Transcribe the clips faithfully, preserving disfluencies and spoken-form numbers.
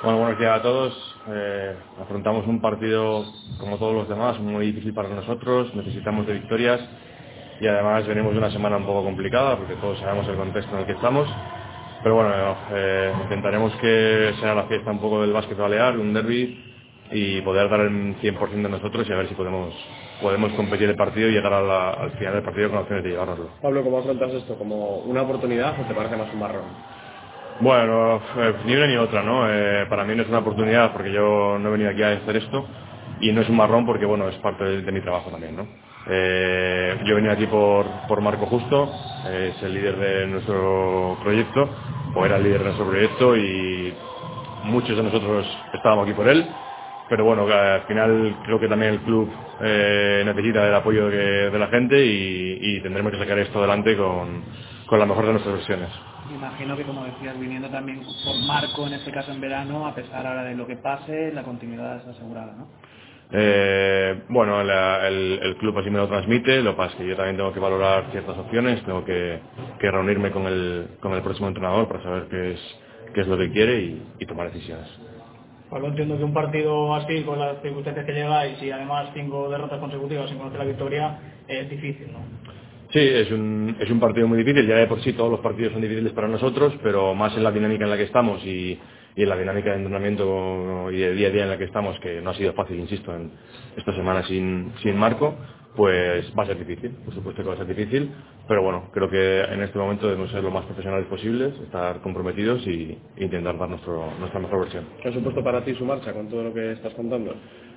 Bueno, buenos días a todos. Eh, afrontamos un partido como todos los demás, muy difícil para nosotros, necesitamos de victorias y además venimos de una semana un poco complicada porque todos sabemos el contexto en el que estamos. Pero bueno, eh, intentaremos que sea la fiesta un poco del básquet balear, un derbi, y poder dar el cien por ciento de nosotros y a ver si podemos podemos competir el partido y llegar a la, al final del partido con opciones de llevárnoslo. Pablo, ¿cómo afrontas esto? ¿Como una oportunidad o te parece más un marrón? Bueno, eh, ni una ni otra, ¿no? Eh, para mí no es una oportunidad porque yo no he venido aquí a hacer esto y no es un marrón porque, bueno, es parte de, de mi trabajo también, ¿no? Eh, yo he venido aquí por, por Marco Justo, eh, es el líder de nuestro proyecto, o era el líder de nuestro proyecto y muchos de nosotros estábamos aquí por él, pero bueno, al final creo que también el club eh, necesita el apoyo de, de la gente y, y tendremos que sacar esto adelante con, con la mejor de nuestras versiones. Me imagino que, como decías, viniendo también por Marco, en este caso en verano, a pesar ahora de lo que pase, la continuidad es asegurada, ¿no? Eh, bueno, la- el, el club así me lo transmite, lo que pasa es que yo también tengo que valorar ciertas opciones, tengo que, que reunirme con el, con el próximo entrenador para saber qué es, qué es lo que quiere y, y tomar decisiones. Pablo, entiendo que un partido así, con las circunstancias que llegáis y además cinco derrotas consecutivas sin conocer la victoria, es difícil, ¿no? Sí, es un, es un partido muy difícil, ya de por sí todos los partidos son difíciles para nosotros, pero más en la dinámica en la que estamos y, y en la dinámica de entrenamiento y de día a día en la que estamos, que no ha sido fácil, insisto, en esta semana sin, sin Marco, pues va a ser difícil, por supuesto que va a ser difícil, pero bueno, creo que en este momento debemos ser lo más profesionales posibles, estar comprometidos y intentar dar nuestro, nuestra mejor versión. ¿Qué ha supuesto para ti su marcha con todo lo que estás contando?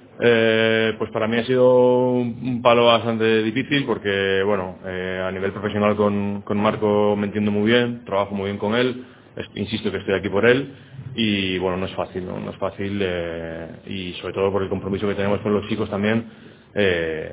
Eh, pues para mí ha sido un palo bastante difícil porque, bueno, eh, a nivel profesional con, con Marco me entiendo muy bien, trabajo muy bien con él, es- insisto que estoy aquí por él y, bueno, no es fácil, no, no es fácil eh, y sobre todo por el compromiso que tenemos con los chicos también, eh,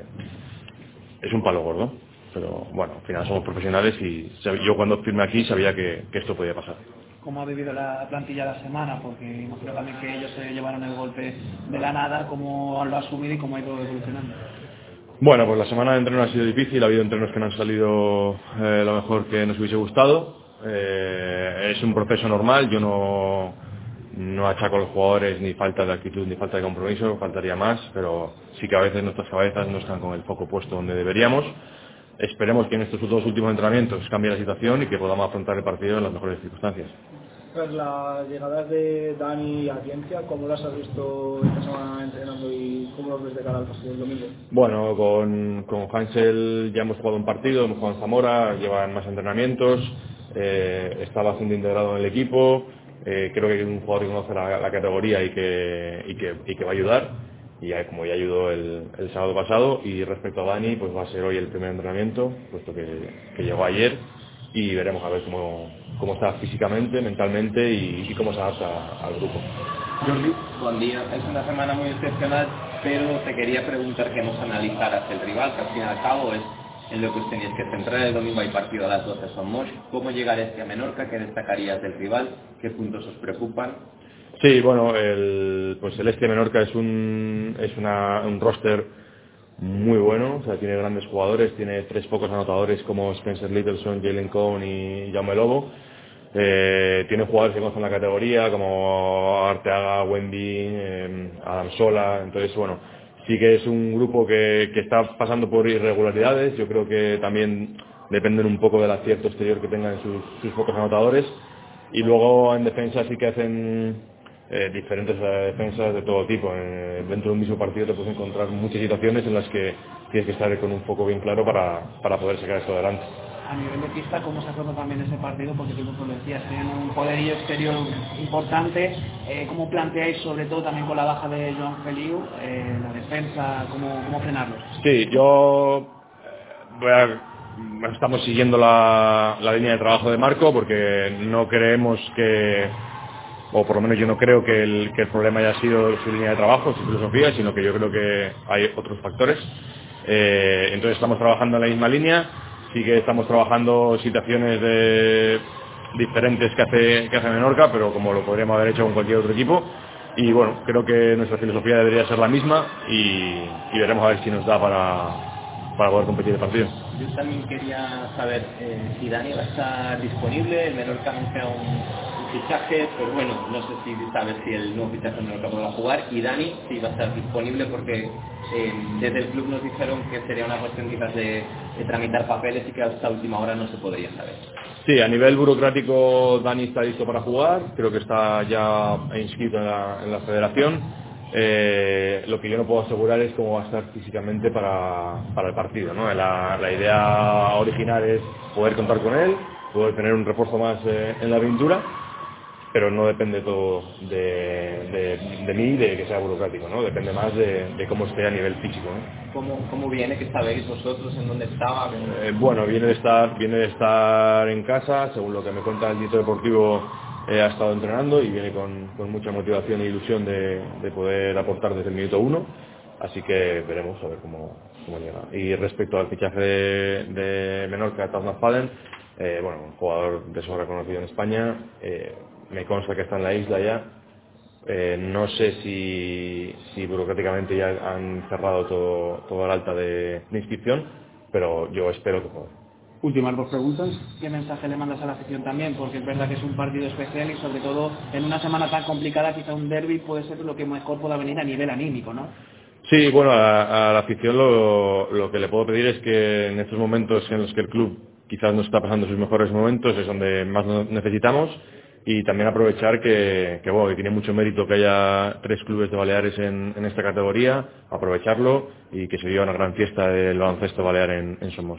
es un palo gordo, pero bueno, al final somos profesionales y sab- yo cuando firmé aquí sabía que, que esto podía pasar. ¿Cómo ha vivido la plantilla la semana? Porque imagino también que ellos se llevaron el golpe de la nada, ¿cómo lo ha asumido y cómo ha ido evolucionando? Bueno, pues la semana de entreno ha sido difícil, ha habido entrenos que no han salido eh, lo mejor que nos hubiese gustado. Eh, es un proceso normal, yo no, no achaco a los jugadores ni falta de actitud ni falta de compromiso, faltaría más, pero sí que a veces nuestras cabezas no están con el foco puesto donde deberíamos. Esperemos que en estos dos últimos entrenamientos cambie la situación y que podamos afrontar el partido en las mejores circunstancias. Tras las llegadas de Dani y Audiencia, ¿cómo las has visto esta semana entrenando y cómo los ves de cara al partido del domingo? Bueno, con, con Hansel ya hemos jugado un partido, hemos jugado en Zamora, llevan más entrenamientos, eh, está bastante integrado en el equipo, eh, creo que es un jugador que conoce la, la categoría y que, y, que, y que va a ayudar, y ya, como ya ayudó el, el sábado pasado, y respecto a Dani, pues va a ser hoy el primer entrenamiento, puesto que, que llegó ayer, y veremos a ver cómo, cómo está físicamente, mentalmente y, y cómo se adapta al grupo. Jordi, buen día. Es una semana muy excepcional, pero te quería preguntar que nos analizaras el rival, que al fin y al cabo es en lo que os tenéis que centrar. El domingo hay partido a las doce son Moix. ¿Cómo llegar este a Menorca? ¿Qué destacarías del rival? ¿Qué puntos os preocupan? Sí, bueno, el, pues el Este Menorca es un, es una, un roster muy bueno, o sea, tiene grandes jugadores, tiene tres pocos anotadores como Spencer Littleson, Jalen Cohn y Jaume Lobo. Eh, tiene jugadores que conocen la categoría como Arteaga, Wemby, eh, Adam Sola, entonces bueno, sí que es un grupo que, que está pasando por irregularidades, yo creo que también dependen un poco del acierto exterior que tengan sus, sus pocos anotadores y luego en defensa sí que hacen eh, diferentes eh, defensas de todo tipo. Eh, dentro de un mismo partido te puedes encontrar muchas situaciones en las que tienes que estar con un foco bien claro para, para poder sacar esto adelante. A nivel de pista, ¿cómo se afronta también ese partido? Porque, como decías, tienen un poderío exterior importante. Eh, ¿Cómo planteáis, sobre todo también con la baja de Joan Feliu, eh, la defensa, cómo, cómo frenarlos? Sí, yo eh, voy a, estamos siguiendo la, la línea de trabajo de Marco porque no creemos que, o por lo menos yo no creo que el, que el problema haya sido su línea de trabajo, su filosofía, sino que yo creo que hay otros factores. Eh, entonces estamos trabajando en la misma línea, sí que estamos trabajando situaciones de, diferentes que hace, que hace Menorca, pero como lo podríamos haber hecho con cualquier otro equipo. Y bueno, creo que nuestra filosofía debería ser la misma y, y veremos a ver si nos da para, para poder competir el partido. Yo también quería saber eh, si Dani va a estar disponible. El Menorca anuncia un fichajes, pues bueno, no sé si sabes si el nuevo fichaje no lo va a jugar, y Dani sí va a estar disponible porque eh, desde el club nos dijeron que sería una cuestión quizás de, de tramitar papeles y que hasta última hora no se podría saber. Sí, a nivel burocrático Dani está listo para jugar, creo que está ya inscrito en la, en la federación. Eh, lo que yo no puedo asegurar es cómo va a estar físicamente para, para el partido, ¿no? La, la idea original es poder contar con él, poder tener un refuerzo más eh, en la aventura, pero no depende todo de, de, de mí, de que sea burocrático, ¿no? Depende más de, de cómo esté a nivel físico, ¿no? ¿Cómo, cómo viene? ¿Qué sabéis vosotros? ¿En dónde estaba? Eh, bueno, viene de estar viene de estar en casa, según lo que me cuenta el director deportivo, eh, ha estado entrenando y viene con, con mucha motivación e ilusión de, de poder aportar desde el minuto uno, así que veremos a ver cómo, cómo llega. Y respecto al fichaje de, de Menorca, Taz McFadden, eh, bueno, un jugador de sobra conocido en España, eh, me consta que está en la isla ya. Eh, no sé si, si burocráticamente ya han cerrado todo, todo el alta de, de inscripción, pero yo espero que pueda. Últimas dos preguntas. ¿Qué mensaje le mandas a la afición también? Porque es verdad que es un partido especial y sobre todo en una semana tan complicada quizá un derbi puede ser lo que mejor pueda venir a nivel anímico, ¿no? Sí, bueno, a, a la afición lo, lo que le puedo pedir es que en estos momentos en los que el club quizás no está pasando sus mejores momentos es donde más lo necesitamos, y también aprovechar que, que, bueno, que tiene mucho mérito que haya tres clubes de Baleares en, en esta categoría, aprovecharlo y que se viva una gran fiesta del baloncesto balear en, en Somos.